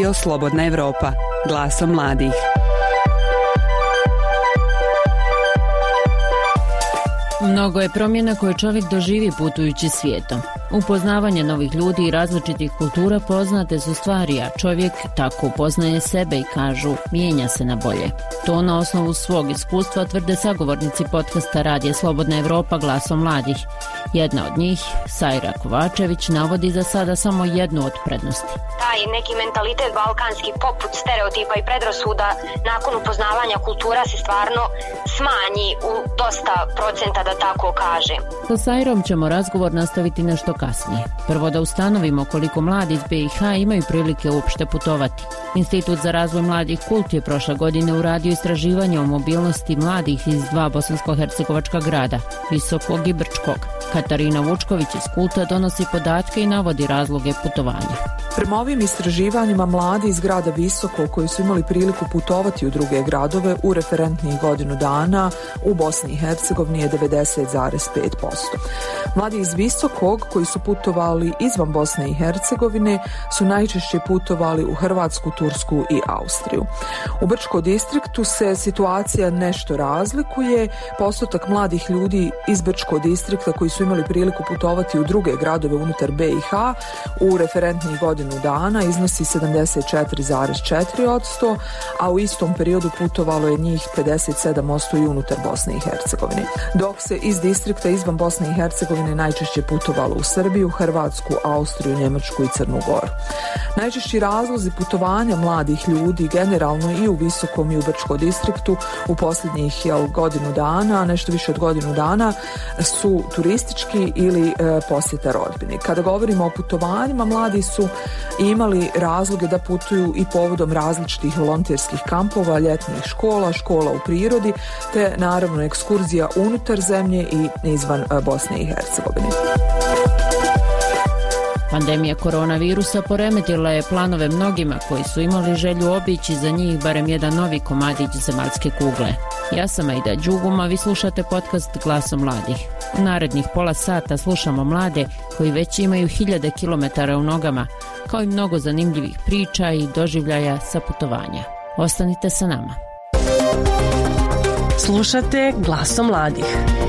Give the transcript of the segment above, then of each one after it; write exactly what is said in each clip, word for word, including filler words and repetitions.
Radio Slobodna Evropa, glasom mladih. Mnogo je promjena koje čovjek doživi putujući svijetom. Upoznavanje novih ljudi i različitih kultura poznate su stvari, a čovjek tako upoznaje sebe i kažu mijenja se na bolje. To na osnovu svog iskustva tvrde sagovornici podcasta Radija Slobodna Evropa glasom mladih. Jedna od njih, Sajra Kovačević, navodi za sada samo jednu od prednosti. Taj neki mentalitet balkanski poput stereotipa i predrasuda nakon upoznavanja kultura se stvarno smanji u dosta procenta, da tako kažem. Sa Sajrom ćemo razgovor nastaviti nešto kasnije. Prvo da ustanovimo koliko mladi iz B i H imaju prilike uopšte putovati. Institut za razvoj mladih Kult je prošle godine uradio istraživanje o mobilnosti mladih iz dva bosansko-hercegovačka grada, Visokog i Brčkog. Katarina Vučković iz Kulta donosi podatke i navodi razloge putovanja. Prema ovim istraživanjima mladi iz grada Visoko koji su imali priliku putovati u druge gradove u referentnih godinu dana u Bosni i Hercegovini je devedeset zarez pet posto. Mladi iz Visokog koji su putovali izvan Bosne i Hercegovine su najčešće putovali u Hrvatsku, Tursku i Austriju. U Brčkom distriktu se situacija nešto razlikuje. Postotak mladih ljudi iz Brčkog distrikta koji su imali priliku putovati u druge gradove unutar B i H u referentnih godinu dana iznosi sedamdeset četiri zarez četiri posto, a u istom periodu putovalo je njih pedeset sedam posto i unutar Bosne i Hercegovine. Dok se iz distrikta izvan Bosne i Hercegovine najčešće putovalo u Srbiju, Hrvatsku, Austriju, Njemačku i Crnu Goru. Najčešći razlozi putovanja mladih ljudi generalno i u Visokom i u Brčkom distriktu u posljednjih jel, godinu dana, nešto više od godinu dana, su turistički ili e, posjeta rodbini. Kada govorimo o putovanjima, mladi su imali razloge da putuju i povodom različitih volonterskih kampova, ljetnih škola, škola u prirodi, te naravno ekskurzija unutar zemlje i izvan Bosne i Hercegovine. Pandemija koronavirusa poremetila je planove mnogima koji su imali želju obići za njih barem jedan novi komadić zemaljske kugle. Ja sam Aida Đuguma, vi slušate podcast Glasom mladih. U narednih pola sata slušamo mlade koji već imaju hiljade kilometara u nogama, kao i mnogo zanimljivih priča i doživljaja sa putovanja. Ostanite sa nama. Slušate Glasom mladih.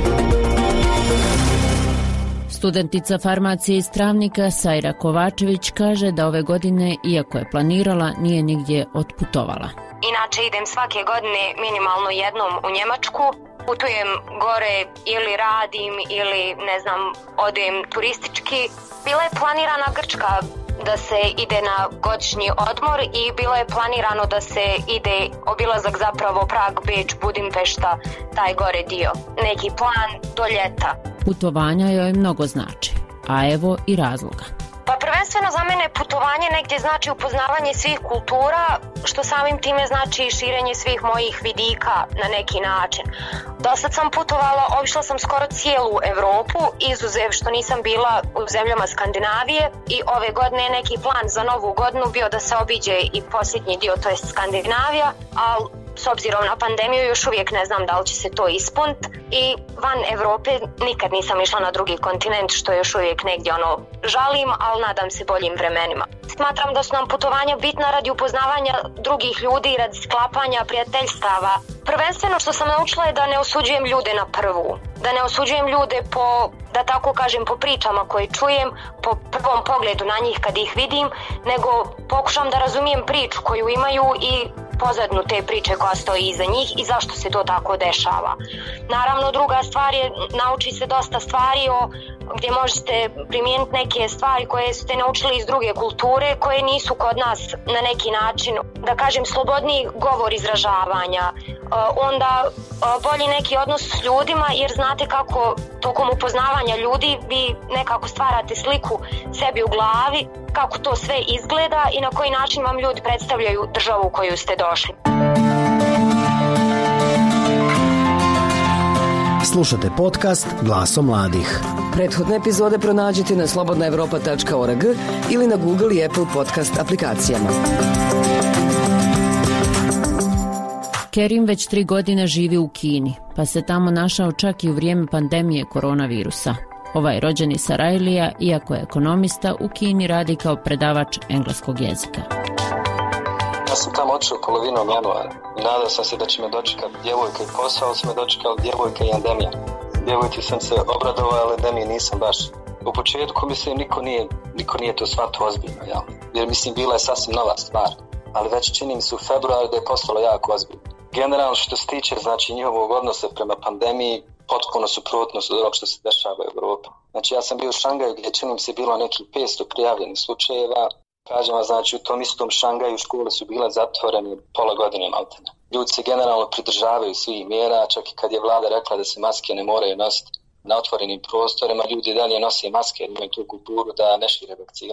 Studentica farmacije iz Travnika Sajra Kovačević kaže da ove godine, iako je planirala, nije nigdje otputovala. Inače idem svake godine minimalno jednom u Njemačku. Putujem gore ili radim ili ne znam, odem turistički. Bila je planirana Grčka da se ide na godišnji odmor i bilo je planirano da se ide obilazak zapravo Prag, Beč, Budimpešta, taj gore dio. Neki plan do ljeta. Putovanja joj mnogo znači, a evo i razloga. Pa prvenstveno za mene putovanje negdje znači upoznavanje svih kultura, što samim time znači i širenje svih mojih vidika na neki način. Dosad sam putovala, obišla sam skoro cijelu Europu, izuzev što nisam bila u zemljama Skandinavije i ove godine je neki plan za novu godinu bio da se obiđe i posljednji dio, to jest Skandinavija, ali s obzirom na pandemiju još uvijek ne znam da li će se to ispuniti i van Europe nikad nisam išla na drugi kontinent, što još uvijek negdje ono žalim, ali nadam se boljim vremenima. Smatram da su nam putovanja bitna radi upoznavanja drugih ljudi i radi sklapanja prijateljstava. Prvenstveno što sam naučila je da ne osuđujem ljude na prvu, da ne osuđujem ljude po, da tako kažem, po pričama koje čujem, po prvom pogledu na njih kad ih vidim, nego pokušam da razumijem priču koju imaju i pozadnu te priče koja stoji iza njih i zašto se to tako dešava. Naravno, druga stvar je, nauči se dosta stvari o gdje možete primijeniti neke stvari koje ste naučili iz druge kulture, koje nisu kod nas na neki način, da kažem, slobodniji govor izražavanja, onda bolji neki odnos s ljudima, jer znate kako tokom upoznavanja ljudi vi nekako stvarate sliku sebi u glavi, kako to sve izgleda i na koji način vam ljudi predstavljaju državu u koju ste došli. Slušate podcast Glasom mladih. Prethodne epizode pronađite na slobodna evropa tačka org ili na Google i Apple podcast aplikacijama. Kerim već tri godine živi u Kini, pa se tamo našao čak i u vrijeme pandemije koronavirusa. Ovaj rođeni Sarajlija, iako je ekonomista, u Kini radi kao predavač engleskog jezika. Ja sam tamo odšao polovinom januara i nadao sam se da će me dočekati djevojka i posao, su me dočekali djevojka i endemija. Djevojci sam se obradovao, ali endemiji nisam baš. U početku, mislim, niko nije, niko nije to shvatio ozbiljno, jel? Jer, mislim, bila je sasvim nova stvar. Ali već čini mi se u februaru da je postalo jako ozbiljno. Generalno, što se tiče, znači, njihovog odnosa prema pandemiji, potpuno suprotno od onog što se dešava u Evropi. Znači, ja sam bio u Šangaju gdje čini mi se bilo nekih petsto prijavljenih slučajeva. Kažem vam, znači, u tom istom Šangaju škole su bile zatvorene pola godine maltene. Ljudi se generalno pridržavaju svih mjera, čak i kad je vlada rekla da se maske ne moraju nositi na otvorenim prostorima, ljudi dalje nose maske jer imaju tu kulturu da ne šire vakcine.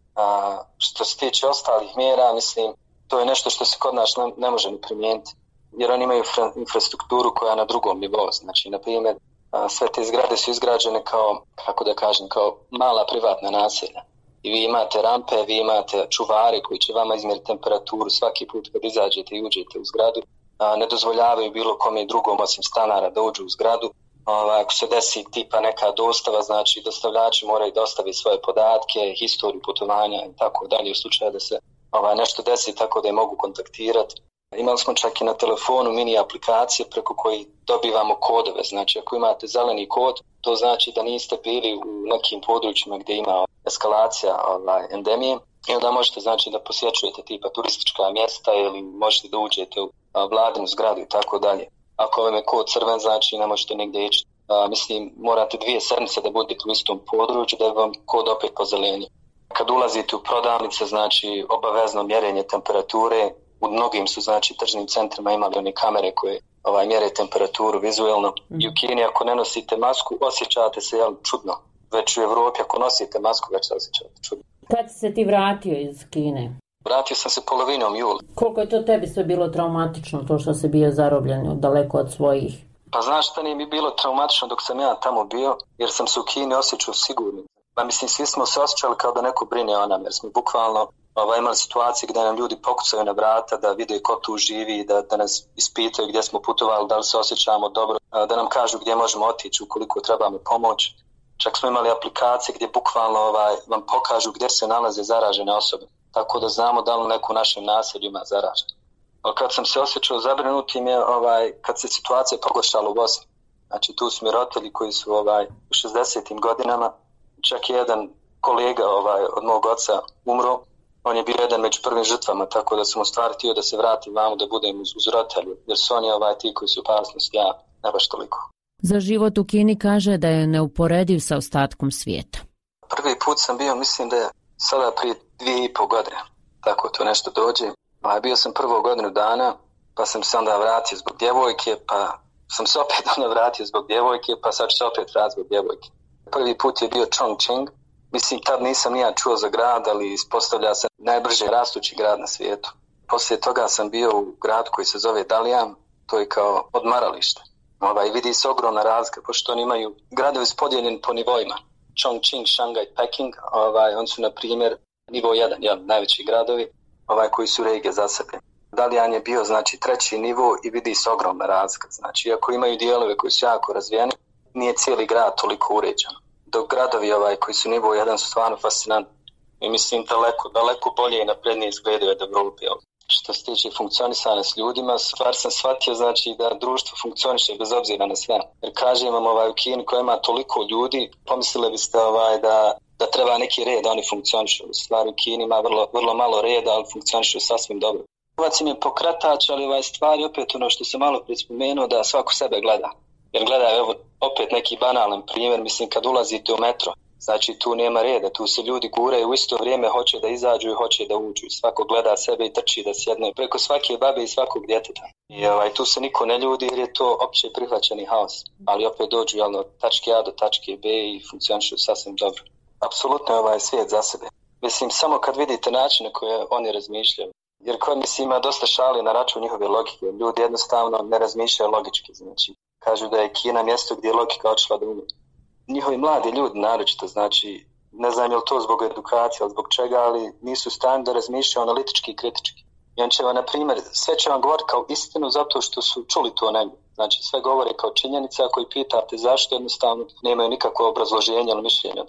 A što se tiče ostalih mjera, mislim, to je nešto što se kod nas ne, ne može ni primijeniti, jer oni imaju infrastrukturu koja je na drugom nivou. Znači, na primjer, sve te zgrade su izgrađene kao, kako da kažem, kao mala privatna naselja. I vi imate rampe, vi imate čuvare koji će vama izmjeriti temperaturu svaki put kad izađete i uđete u zgradu. A, ne dozvoljavaju bilo kome drugom osim stanara da uđu u zgradu. A, ako se desi tipa neka dostava, znači dostavljači moraju dostaviti svoje podatke, historiju putovanja i tako dalje u slučaju da se ovaj, nešto desi tako da je mogu kontaktirati. Imali smo čak i na telefonu mini aplikacije preko koji dobivamo kodove. Znači, ako imate zeleni kod, to znači da niste bili u nekim područjima gdje ima eskalacija ovaj, endemije. I onda možete, znači, da posjećujete tipa turistička mjesta ili možete da uđete u a, vladinu zgradu i tako dalje. Ako vam je kod crven, znači ne možete nigdje ići. A, mislim, morate dvije sedmice da budete u istom području da vam kod opet pozelenje. Kad ulazite u prodavnice, znači obavezno mjerenje temperature. U mnogim su, znači, tržnim centrima imali one kamere koje ovaj, mjere temperaturu vizualno. Mm. I u Kini ako ne nosite masku, osjećate se jel, čudno. Već u Evropi ako nosite masku, već se osjećate čudno. Kad si se ti vratio iz Kine? Vratio sam se polovinom jula. Koliko je to tebi sve bilo traumatično, to što si bio zarobljen daleko od svojih? Pa znaš šta nije mi bilo traumatično dok sam ja tamo bio, jer sam se u Kini osjećao sigurnim. Pa mislim, svi smo se osjećali kao da neko brine o nam, jer smo bukvalno ovaj, imali situacije gdje nam ljudi pokucaju na vrata da vide ko tu živi, da, da nas ispitaju gdje smo putovali, da li se osjećamo dobro, da nam kažu gdje možemo otići ukoliko trebamo pomoć. Čak smo imali aplikacije gdje bukvalno ovaj, vam pokažu gdje se nalaze zaražene osobe, tako da znamo da li neko u našem naselju ima zaražen. Ali kad sam se osjećao zabrinutim je ovaj, kad se situacija pogoršala u Bosni. Znači tu su mi roditelji koji su ovaj, u šezdesetim godinama, čak je jedan kolega ovaj, od mog oca umro. On je bio jedan među prvim žrtvama, tako da sam u stvari htio da se vratim vamo da budem uz, uz roditelju, jer su oni ovaj, ti koji su opasnost, ja ne baš toliko. Za život u Kini kaže da je neuporediv sa ostatkom svijeta. Prvi put sam bio, mislim da je sada prije dvije i pol godine, tako to nešto dođe. A bio sam prvo godinu dana, pa sam se onda vratio zbog djevojke, pa sam se opet onda vratio zbog djevojke, pa sad ću se opet vratiti zbog djevojke. Prvi put je bio Chongqing. Mislim, tad nisam nija čuo za grad, ali ispostavlja se najbrže rastući grad na svijetu. Poslije toga sam bio u gradu koji se zove Dalian, to je kao odmaralište. Ovaj, vidi se ogromna razlika, pošto oni imaju gradovi podijeljeni po nivoima. Chongqing, Shanghai, Peking, ovaj, on su na primjer nivo jedan, ja, najveći gradovi, ovaj, koji su regije za sebe. Dalian je bio, znači, treći nivo i vidi se ogromna razlika. Znači, iako imaju dijelove koji su jako razvijeni, nije cijeli grad toliko uređen. Dok gradovi ovaj, koji su nivo jedan su stvarno fascinantni. I mislim daleko, daleko bolje i naprednije izgledaju od Evrope. Što se tiče funkcionisanja s ljudima, stvar sam shvatio znači da društvo funkcioniše bez obzira na sve. Jer kažem vam ovaj, u Kini koja ima toliko ljudi, pomislili biste ovaj, da, da treba neki red da oni funkcionišu. U stvari u Kini ima vrlo, vrlo malo reda, ali funkcionišu sasvim dobro. Novac im je pokretač, ali ovaj stvari opet ono što sam malo prije spomenuo da svako sebe gleda. Jer gledaj, evo, opet neki banalan primjer, mislim kad ulazite u metro, znači tu nema reda, tu se ljudi guraju u isto vrijeme, hoće da izađu i hoće da uđu. Svako gleda sebe i trči da sjedne preko svake babe i svakog djeteta. I ovaj, tu se niko ne ljudi jer je to opće prihvaćeni haos. Ali opet dođu jel, od tačke A do tačke B i funkcionišu sasvim dobro. Apsolutno je ovaj svijet za sebe. Mislim, samo kad vidite načine koje oni razmišljaju. Jer kod mislim ima dosta šali na račun njihove logike. Ljudi jednostavno ne razmišljaju logički, znači. Kažu da je Kina mjesto gdje je logika odšla da umije. Njihovi mladi ljudi naročito, znači, ne znam je li to zbog edukacije ili zbog čega, ali nisu u stanju da razmišljaju analitički i kritički. I on će vam, na primjer, sve će vam govoriti kao istinu zato što su čuli to negdje. Znači, sve govore kao činjenica, ako ih pitate zašto, jednostavno nemaju nikakvo obrazloženje ili mišljenje o tome.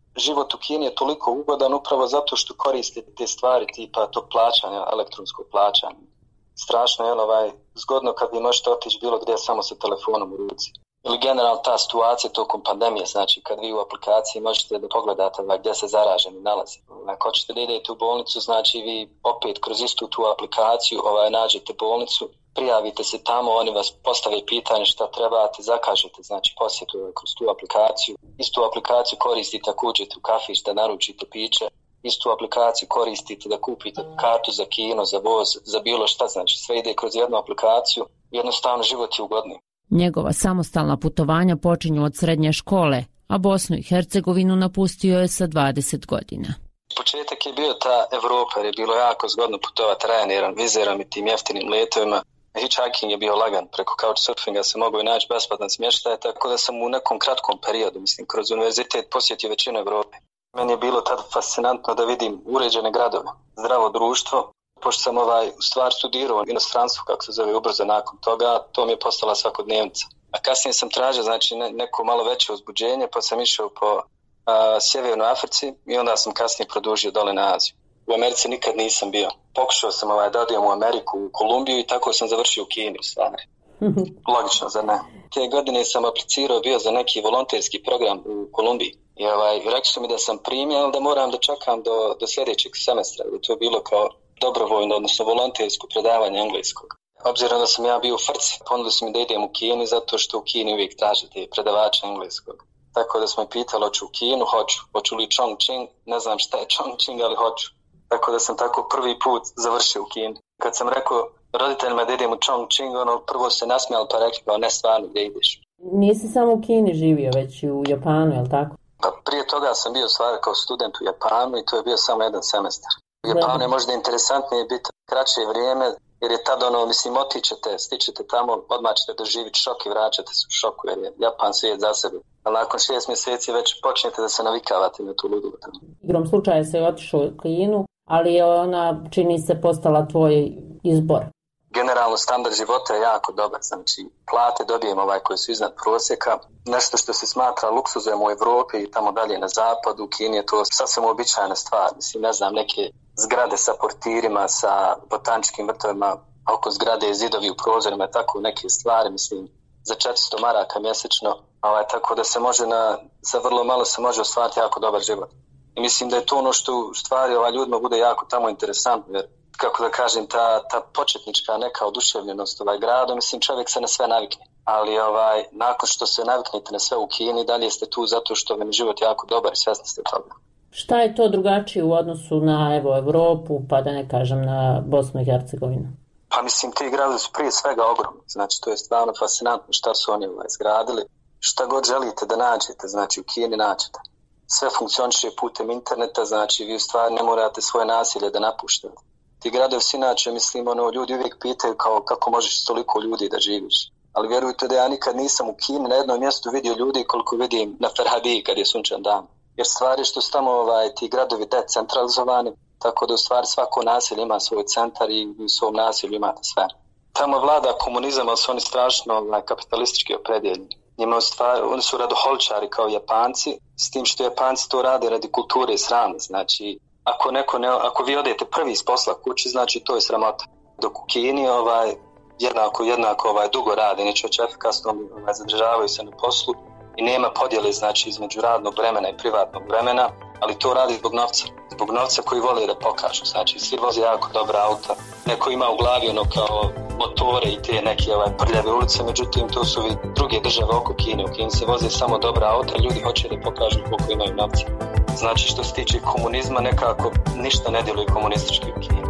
život u Kini je toliko ugodan upravo zato što koristite te stvari tipa tog plaćanja, elektronskog plaćanja. Strašno je ovaj, zgodno kad vi možete otići bilo gdje samo sa telefonom u ruci. Ili generalno ta situacija tokom pandemije, znači kad vi u aplikaciji možete da pogledate ovaj, gdje se zaraženi nalazi. Ako hoćete da idete u bolnicu, znači vi opet kroz istu tu aplikaciju ovaj, nađete bolnicu, prijavite se tamo, oni vas postave pitanje šta trebate, zakažete, znači posjetu kroz tu aplikaciju. Istu aplikaciju koristite ako uđete u kafić da naručite piće, istu aplikaciju koristite da kupite kartu za kino, za voz, za bilo šta, znači sve ide kroz jednu aplikaciju, jednostavno život je ugodniji. Njegova samostalna putovanja počinju od srednje škole, a Bosnu i Hercegovinu napustio je sa dvadeset godina. Početak je bio ta Evropa, jer je bilo jako zgodno putovati Ryanairom, Vizerom i tim jeftinim letovima. Hitchhiking je bio lagan, preko couchsurfinga se mogu i naći besplatan smještaj, tako da sam u nekom kratkom periodu, mislim, kroz univerzitet posjetio većinu Evrope. Meni je bilo tada fascinantno da vidim uređene gradove, zdravo društvo. Pošto sam ovaj, u stvar studirao u inostranstvu, kako se zove, ubrzo nakon toga, to mi je postala svakodnevnica. A kasnije sam tražio znači, ne, neko malo veće uzbuđenje, pa sam išao po a, Sjevernoj Africi i onda sam kasnije produžio dole na Aziju. U Americi nikad nisam bio. Pokušao sam ovaj, da odijem u Ameriku, u Kolumbiju i tako sam završio u Kini u stvari. Logično, zar ne? Te godine sam aplicirao bio za neki volonterski program u Kolumbiji. I ovaj, rekli su mi da sam primjen, ali da moram da čekam do, do sljedećeg semestra. Da to je bilo kao dobrovoljno, odnosno volontersko predavanje engleskog. Obzirom da sam ja bio u frci, ponudili su mi da idem u Kini, zato što u Kini uvijek tražite predavača engleskog. Tako da smo me pitali, hoću u Kinu, hoću. Hoću li Chongqing, ne znam šta je Chongqing, ali hoću. Tako da sam tako prvi put završio u Kini. Kad sam rekao roditeljima da idem u Chongqing, ono prvo se nasmijali pa rekli kao ne stvarno gdje ideš. Nisi samo u Kini živio, već i u Japanu, je li tako? Pa prije toga sam bio stvar kao student u Japanu i to je bio samo jedan semestar. U Japanu je možda interesantnije biti kraće vrijeme, jer je tada ono, mislim, otićete, stičete tamo, odmah ćete doživjeti šok i vraćate se u šoku, jer je Japan svijet za sebe. Ali nakon šest mjeseci već počnete da se navikavate na tu ludu. Igrom slučaja se otišao u Kinu, ali je ona, čini se, postala tvoj izbor. Generalno standard života je jako dobar, znači plate dobijem ovaj koji su iznad prosjeka, nešto što se smatra luksuzom u Evropi i tamo dalje na zapadu, u Kini je to sasvim uobičajena stvar, mislim ne znam neke zgrade sa portirima, sa botaničkim vrtovima, oko zgrade zidovi u prozorima, tako neke stvari, mislim za četiristo maraka mjesečno, ovaj, tako da se može na, za vrlo malo se može ostvariti jako dobar život. I mislim da je to ono što u stvari ovaj, ljudima bude jako tamo interesantno, jer kako da kažem, ta, ta početnička neka oduševljenost ovaj gradu, mislim čovjek se na sve navikne. Ali ovaj, nakon što se naviknete na sve u Kini, dalje ste tu zato što vam je život jako dobar i svjesni ste toga. Šta je to drugačije u odnosu na evo, Evropu, pa da ne kažem na Bosnu i Hercegovinu? Pa mislim, ti gradovi su prije svega ogromni. Znači, to je stvarno fascinantno šta su oni ovaj, izgradili. Šta god želite da nađete, znači u Kini nađete. Sve funkcioniše putem interneta, znači vi u stvari ne morate svoje nasilje da napuštate. Ti gradovi su inače, mislim, ono, ljudi uvijek pitaju kao kako možeš toliko ljudi da živiš. Ali vjerujte da ja nikad nisam u Kini na jednom mjestu vidio ljudi koliko vidim na Ferhadiji kad je sunčan dan. Jer stvari što su tamo ovaj, ti gradovi decentralizovani, tako da u stvari svako naselje ima svoj centar i u svom naselju imate sve. Tamo vlada komunizam, ali su oni strašno ovaj, kapitalistički opredjeljeni. Njima u stvari, oni su radoholčari kao Japanci, s tim što Japanci to rade radi kulture i srama. Znači, ako, neko ne, ako vi odete prvi iz posla kući, znači to je sramota. Dok u Kini ovaj, jednako, jednako ovaj, dugo rade, neće već efikasno ovaj, zadržavaju se na poslu i nema podjele znači, između radnog vremena i privatnog vremena, ali to radi zbog novca. Zbog novca koji vole da pokažu. Znači, svi voze jako dobra auta. Neko ima u glavi ono kao motore i te neke ovaj, prljave ulice, međutim to su druge države oko Kine. U Kini se voze samo dobra auta, ljudi hoće da pokažu koliko imaju novca. Znači, što se tiče komunizma, nekako ništa ne djeluje komunistički u Kini.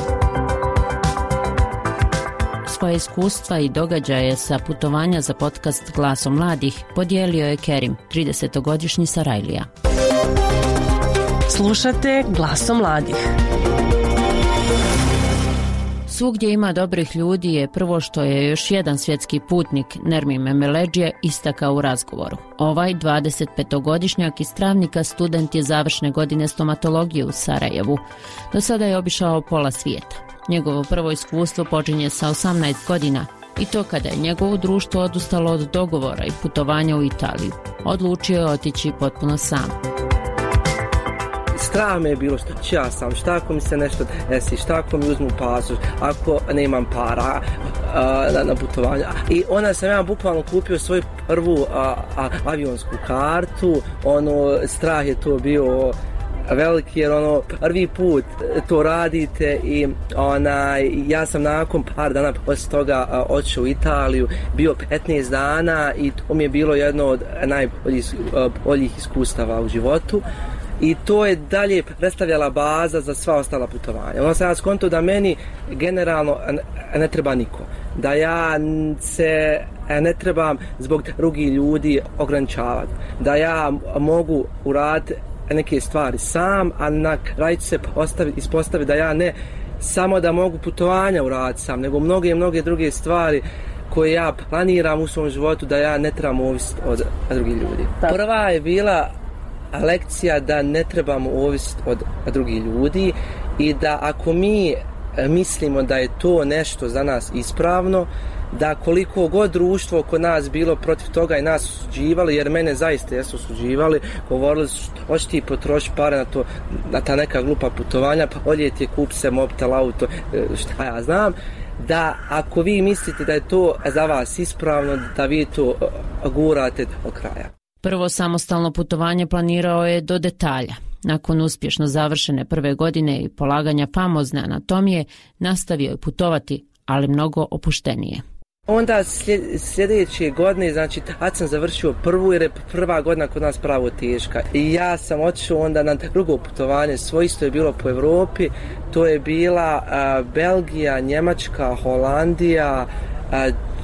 Svoje iskustva i događaje sa putovanja za podcast Glasom mladih podijelio je Kerim, tridesetogodišnji Sarajlija. Slušate Glasom mladih. Svugdje ima dobrih ljudi je prvo što je još jedan svjetski putnik, Nermin Memeledžije, istakao u razgovoru. Ovaj dvadesetpetogodišnjak iz Travnika student je završne godine stomatologije u Sarajevu. Do sada je obišao pola svijeta. Njegovo prvo iskustvo počinje sa osamnaest godina i to kada je njegovo društvo odustalo od dogovora i putovanja u Italiju. Odlučio je otići potpuno sam. strah me je bilo što ću ja sam, šta ako mi se nešto desi, šta ako mi uzmu pasoš, ako nemam para a, na, na putovanje. I onda sam ja bukvalno kupio svoju prvu a, a, avionsku kartu, ono, strah je to bio veliki jer ono prvi put to radite i onaj ja sam nakon par dana poslije toga otišao u Italiju, bio petnaest dana i to mi je bilo jedno od najboljih boljih iskustava u životu i to je dalje predstavljala baza za sva ostala putovanja. Ono sam ja skonto da meni generalno ne treba niko, da ja se ne trebam zbog drugih ljudi ograničavati, da ja mogu uraditi neke stvari sam, a na kraju se ispostavi da ja ne samo da mogu putovanja uraditi sam, nego mnoge mnoge druge stvari koje ja planiram u svom životu da ja ne trebam ovisiti od drugih ljudi. Prva je bila lekcija da ne trebamo ovisiti od drugih ljudi i da ako mi mislimo da je to nešto za nas ispravno, da koliko god društvo kod nas bilo protiv toga i nas osuđivali, jer mene zaista jesu osuđivali, govorili su hoće ti potroši pare na to, na ta neka glupa putovanja, pa bolje ti je kupi se mobitel, auto, šta ja znam, da ako vi mislite da je to za vas ispravno, da vi to gurate do kraja. Prvo samostalno putovanje planirao je do detalja. Nakon uspješno završene prve godine i polaganja famozne anatomije, nastavio je putovati, ali mnogo opuštenije. Onda sljedeće godine, znači, tad sam završio prvu jer je prva godina kod nas pravo teška. I ja sam otišao onda na drugo putovanje, svoje isto je bilo po Europi, to je bila a, Belgija, Njemačka, Holandija, a,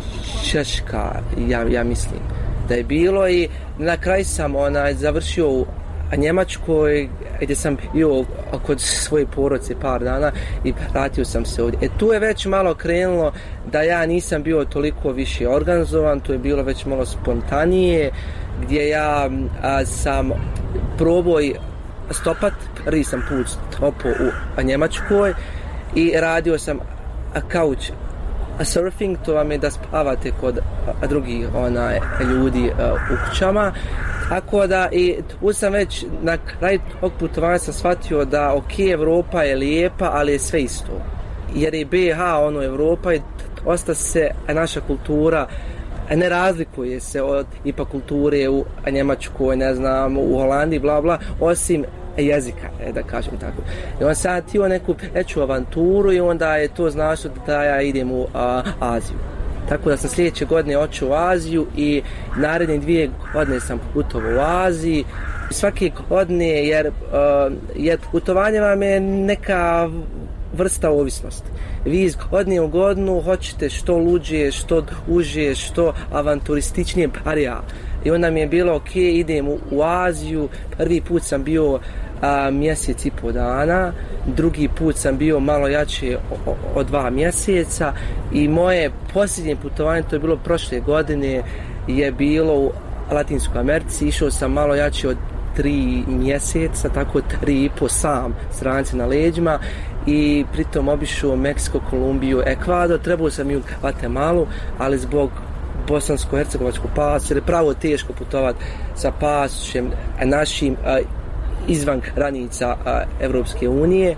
Češka, ja, ja mislim da je bilo i na kraju sam onaj, završio u Njemačkoj gdje sam bio kod svoje porodice par dana i vratio sam se ovdje. E tu je već malo krenulo da ja nisam bio toliko više organizovan, tu je bilo već malo spontanije gdje ja a, sam probao stopat, prvi sam put stopao u Njemačkoj i radio sam couch surfing, to vam je da spavate kod drugih onaj, ljudi u kućama. Tako da i tu sam već na kraju tog putovanja sam shvatio da ok, Evropa je lijepa, ali je sve isto. Jer je B iH ono Evropa i dosta se naša kultura ne razlikuje se od ipak kulture u Njemačkoj, ne znam, u Holandiji, bla bla, osim jezika, da kažem tako. I on sam htio neku veću avanturu i onda je to značilo da ja idem u a, Aziju. Tako da sam sljedeće godine otišao u Aziju i naredne dvije godine sam putovao u Aziji. Svake godine, jer, uh, jer putovanje vam je neka vrsta ovisnosti. Vi iz godine u godinu hoćete što luđe, što uže, što avanturističnije parija. I onda mi je bilo ok, idem u, u Aziju. Prvi put sam bio a, mjesec i po dana, drugi put sam bio malo jače od dva mjeseca i moje posljednje putovanje, to je bilo prošle godine, je bilo u Latinskoj Americi. Išao sam malo jače od tri mjeseca, tako tri i po sam stranci na leđima i pritom obišao Meksiko, Kolumbiju, Ekvador. Trebao sam i u Guatemalu, ali zbog bosansko-hercegovačkog pasoša, jer je pravo teško putovati sa pasošem našim a, izvan granica a, Evropske unije.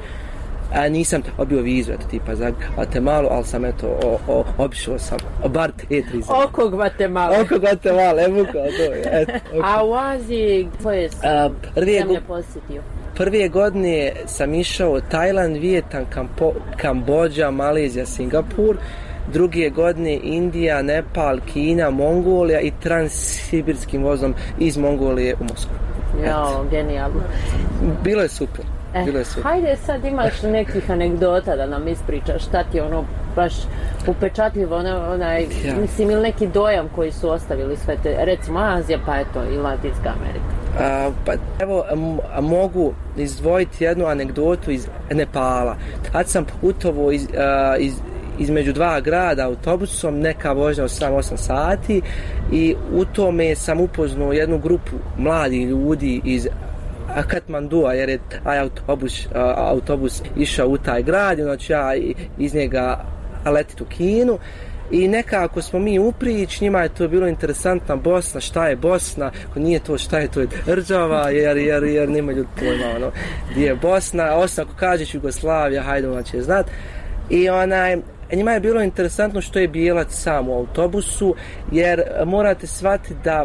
A, nisam obio vizu, eto, tipa za Guatemalu, ali sam eto o, o, obišao sam bar te tri zemlje. Oko Guatemala. Oko Guatemala, evo kao to je. Eto, okay. A u Aziji koje zemlje posjetio? Prve godine sam išao Tajland, Vijetnam, Kampo, Kambodža, Malezija, Singapur. Druge godine Indija, Nepal, Kina, Mongolija i transsibirskim vozom iz Mongolije u Moskvu. Jao, genijalno. Bilo je super. Eh, Bilo je super. Hajde sad imaš nekih anegdota da nam ispričaš, šta ti je ono baš upečatljivo, ona, onaj, ja. mislim, ili neki dojam koji su ostavili sve te, recimo Azija, pa eto i Latinska Amerika. A, pa evo, m- mogu izdvojiti jednu anegdotu iz Nepala. Tad sam putovao iz, a, iz između dva grada autobusom, neka vožnja od sedam osam sati i u tome sam upoznao jednu grupu mladih ljudi iz Katmandua, jer je taj autobus, autobus išao u taj grad, znači ja iz njega letit u Kinu I nekako smo mi u prič, njima je to bilo interesantna Bosna, šta je Bosna, ako nije to šta je to je Rđava, jer, jer, jer nema ljudi pojma, ono, gdje je Bosna, osim ako kažeš Jugoslavija, hajde ona će znat. I onaj, njima je bilo interesantno što je Bijelac sam u autobusu, jer morate shvatiti da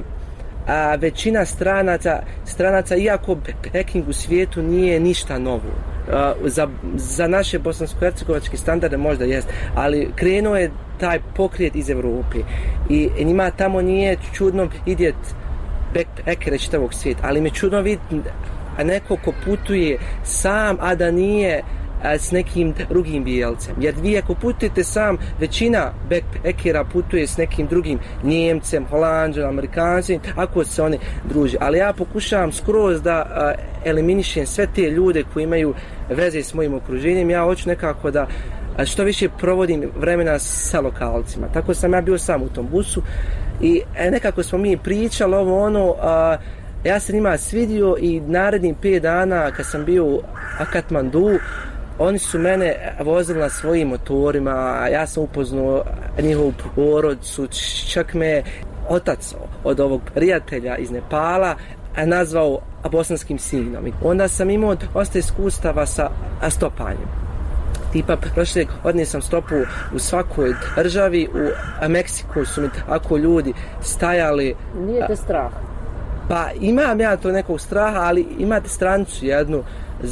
a, većina stranaca, stranaca, iako Peking u svijetu nije ništa novo, a, za, za naše bosansko-hercegovačke standarde možda jest, ali krenuo je taj pokret iz Evrope i njima tamo nije čudno vidjet backpackere čitavog svijeta, ali mi je čudno vidjeti neko ko putuje sam, a da nije s nekim drugim Bijelcem. Jer vi ako putujete sam, većina backpackera putuje s nekim drugim Njemcem, Holanđom, Amerikancem, ako se oni druže. Ali ja pokušavam skroz da a, eliminišem sve te ljude koji imaju veze s mojim okruženjem. Ja hoću nekako da a, što više provodim vremena sa lokalcima. Tako sam ja bio sam u tom busu i e, nekako smo mi pričali ovo ono, a, ja sam njima svidio i narednih pet dana kad sam bio u Katmandu, oni su mene vozili na svojim motorima, ja sam upoznao njihovu porodicu, čak me otac od ovog prijatelja iz Nepala nazvao bosanskim sinom. Onda sam imao dosta iskustava sa stopanjem. Tipa, prošle godine sam stopu u svakoj državi, u Meksiku su mi tako ljudi stajali. Nije te strah? Pa imam ja to nekog straha, ali imate stranicu jednu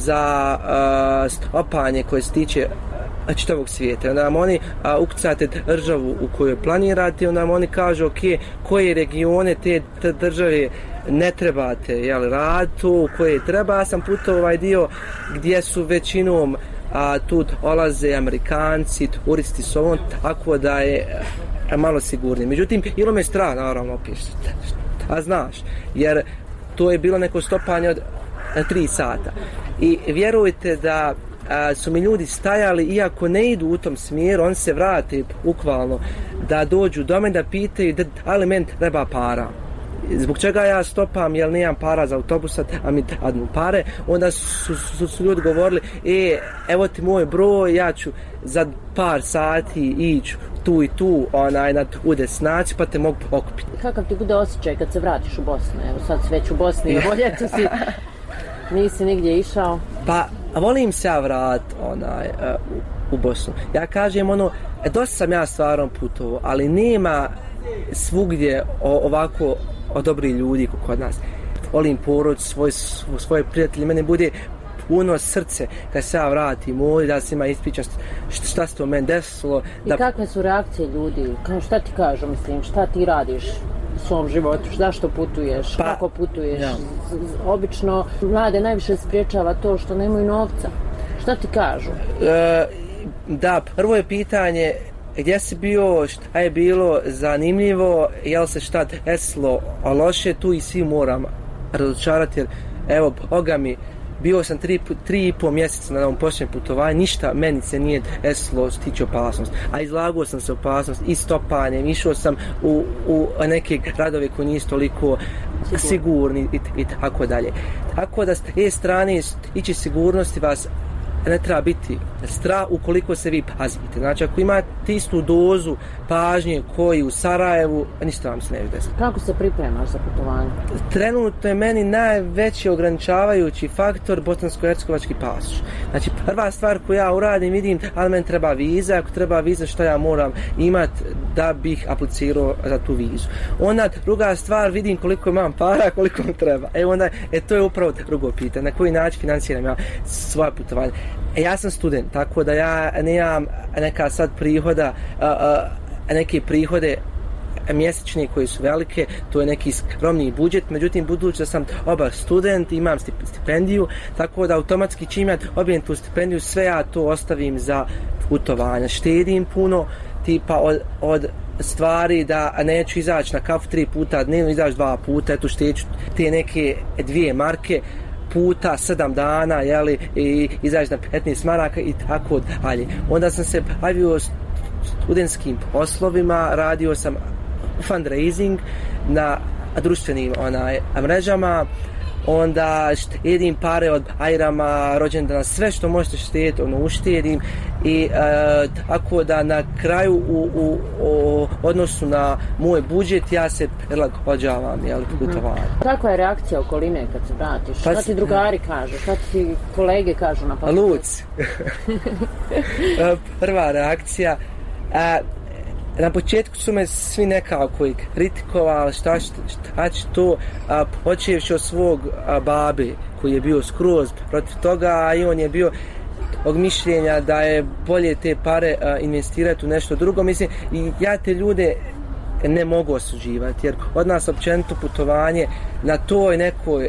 za uh, stopanje koje se tiče čitavog svijeta. Onda vam oni uh, ukucate državu u kojoj planirate, onda vam oni kažu ok, koje regione te, te države ne trebate jel, raditi, u koje treba. Ja sam putao ovaj dio gdje su većinom a, tu olaze Amerikanci, turisti s ovom, tako da je a, malo sigurnije. Međutim, bilo me strah, naravno, pišete. A znaš, jer to je bilo neko stopanje od tri sata. I vjerujte da a, su mi ljudi stajali, iako ne idu u tom smjeru, on se vrati bukvalno da dođu do mene da pitaju da li meni treba para. Zbog čega ja stopam, jer nemam para za autobusa, a mi dadnu pare. Onda su, su, su ljudi govorili, e, evo ti moj broj, ja ću za par sati ići tu i tu, onaj, na u destinaciju, pa te mogu okupiti. Kakav ti bude osjećaj kad se vratiš u Bosnu? Evo sad si već u Bosni, bolje tu si, nisi nigdje išao. Pa, volim se ja vrat, onaj, u, u Bosnu. Ja kažem, ono, dosta sam ja stvarno putovao, ali nema svugdje o, ovako o dobri ljudi kod nas. Volim porodicu, svoj, svoje prijatelje, mene bude puno srce kad se ja vratim ovdje, da se ima ispričam šta, šta se to meni desilo. I da... kakve su reakcije ljudi? Kao šta ti kažu, mislim, šta ti radiš u svom životu, zašto putuješ, pa, kako putuješ? Ja. Obično mlade najviše spriječava to što nemaju novca. Šta ti kažu? E, da, prvo je pitanje gdje si bio, šta je bilo zanimljivo, jel se šta desilo loše, tu i svi moram razočarati, jer evo, Boga mi, bio sam tri, tri i pol mjeseca na ovom posljednjem putovanju, ništa meni se nije desilo stići opasnost, a izlagao sam se opasnost i stopanjem, išao sam u, u neke gradove koji nisu toliko sigurni i, i tako dalje. Tako da s te strane ići sigurnosti vas ne treba biti strah ukoliko se vi pazite. Znači, ako imate istu dozu pažnje koji u Sarajevu, ništa vam se ne vidi. Kako se pripremaš za putovanje? Trenutno je meni najveći ograničavajući faktor bosansko-hercegovački pasoš. Znači, prva stvar koju ja uradim, vidim, ali meni treba viza, ako treba viza, što ja moram imati da bih aplicirao za tu vizu. Onda, druga stvar, vidim koliko imam para, koliko mi treba. E, onda, e, to je upravo drugo pitanje. Na koji način financiram ja svoje putovanje? E, ja sam student, tako da ja nemam neka sad prihoda, a, a, neke prihode mjesečne koje su velike, to je neki skromni budžet, međutim budući da sam oba student, imam stipendiju, tako da automatski čim ja obijem tu stipendiju, sve ja to ostavim za putovanja, štedim puno, tipa od, od stvari da neću izaći na kafu tri puta dnevno, izaći dva puta, eto šteću te neke dvije marke, puta sedam dana, jeli, i izaći na petnaest maraka i tako dalje. Onda sam se bavio studentskim poslovima, radio sam fundraising na društvenim onaj, mrežama, onda štedim pare od ajrama, rođendana, sve što možete štediti, ono, uštedim i e, tako da na kraju u, u, u odnosu na moj budžet ja se prilagođavam, jel, putovanje. Mm-hmm. Kakva je reakcija okoline kad se vratiš? Pa, šta ti drugari kažu? Šta ti kolege kažu na paketu? Luc. Prva reakcija, a, na početku su me svi nekako i kritikovali šta, šta će to, a, počevši od svog a, babe koji je bio skroz protiv toga i on je bio od mišljenja da je bolje te pare a, investirati u nešto drugo. Mislim, i ja te ljude ne mogu osuđivati jer od nas općenito putovanje na toj nekoj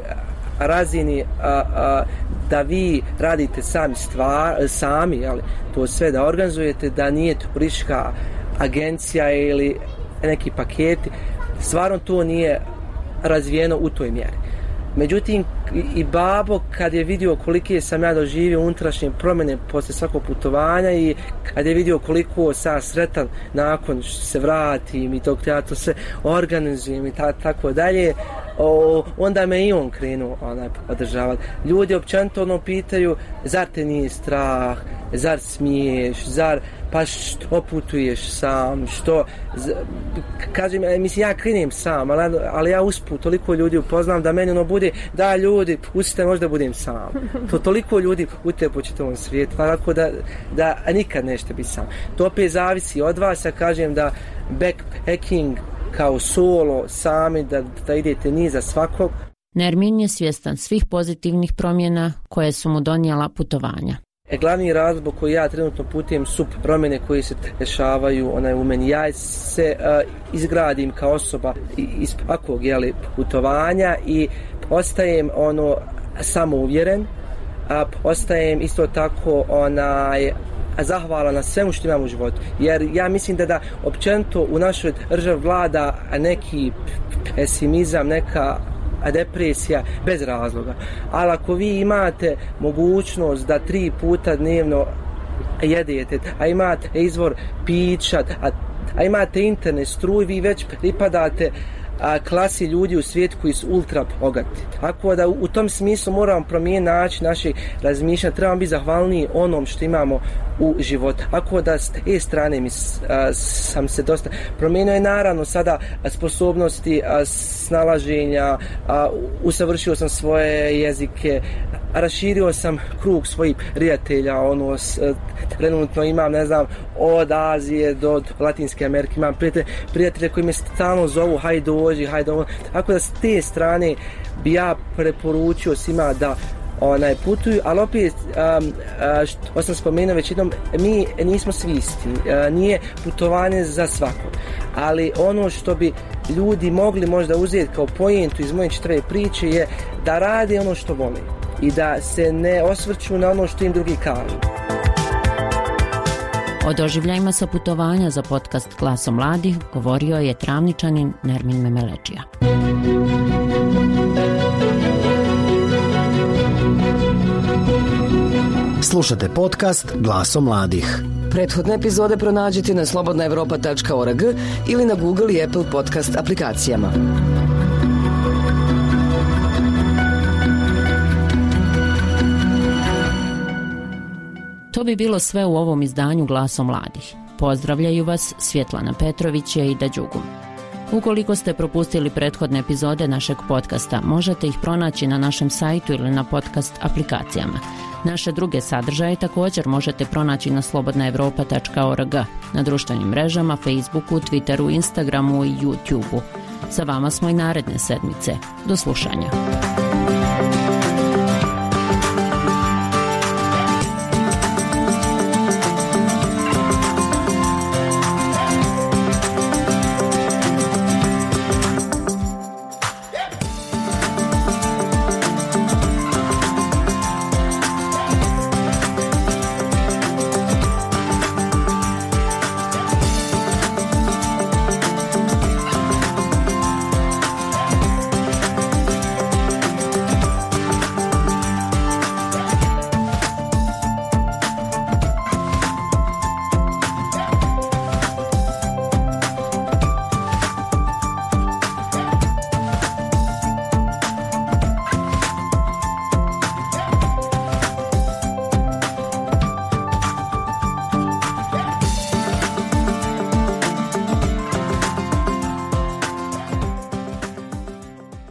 razini a, a, da vi radite sami stvar, sami, ali to sve da organizujete, da nije turistička agencija ili neki paketi, stvarno to nije razvijeno u toj mjeri. Međutim, i babo kad je vidio kolike sam ja doživio unutrašnje promjene poslije svakog putovanja i kad je vidio koliko sam sretan nakon što se vratim i dok ja to sve organizujem i ta, tako dalje, o, onda me i on krenuo onaj, podržavati. Ljudi općenito ono pitaju, zar te nije strah, zar smiješ, zar pa što putuješ sam, što z, kažem, mislim ja krenem sam, ali, ali ja usput toliko ljudi upoznam da meni ono bude, da ljudi, pustite možda budem sam. To toliko ljudi putuje po čitavom svijetu, tako da, da nikad nećete biti sam. To opet zavisi od vas, ja kažem da backpacking kao solo, sami, da, da idete ni za svakog. Nermin je svjestan svih pozitivnih promjena koje su mu donijela putovanja. E, glavni razlog koji ja trenutno putujem su promjene koje se dešavaju onaj, u meni. Ja se uh, izgradim kao osoba iz svakog jeli, putovanja i postajem ono samouvjeren, a postajem isto tako onaj zahvalan na svemu što imam u životu. Jer ja mislim da da općenito u našoj državi vlada neki pesimizam, neka depresija bez razloga. Ali ako vi imate mogućnost da tri puta dnevno jedete, a imate izvor pića, a, a imate internet, struj, vi već pripadate a, klasi ljudi u svijetu koji su ultra bogati. Tako da u, u tom smislu moramo promijeniti način naših razmišljanja, trebamo biti zahvalniji onom što imamo u životu. Ako da s te strane mi a, sam se dosta promijenio je naravno sada sposobnosti a, snalaženja, a, usavršio sam svoje jezike, a, raširio sam krug svojih prijatelja, ono s, a, trenutno imam ne znam od Azije do, do Latinske Amerike, imam prijatelje, prijatelje koji me stalno zovu hajde dođi, hajde ovo. Tako da s te strane bi ja preporučio svima da onaj putuju, ali opet um, što sam spomenuo već jednom, mi nismo svi isti, uh, nije putovanje za svakog, ali ono što bi ljudi mogli možda uzeti kao pojentu iz moje čitave priče je da rade ono što vole i da se ne osvrću na ono što im drugi kažu. O doživljajima sa putovanja za podcast Glasom mladih govorio je Travničanin Nermin Memeleđija. Slušate podcast Glasom mladih. Prethodne epizode pronađite na slobodna evropa tačka org ili na Google i Apple podcast aplikacijama. To bi bilo sve u ovom izdanju Glasom mladih. Pozdravljaju vas Svjetlana Petrović i Ida Đugum. Ukoliko ste propustili prethodne epizode našeg podcasta, možete ih pronaći na našem sajtu ili na podcast aplikacijama. Naše druge sadržaje također možete pronaći na slobodna evropa tačka org, na društvenim mrežama, Facebooku, Twitteru, Instagramu i YouTubeu. Sa vama smo i naredne sedmice. Do slušanja.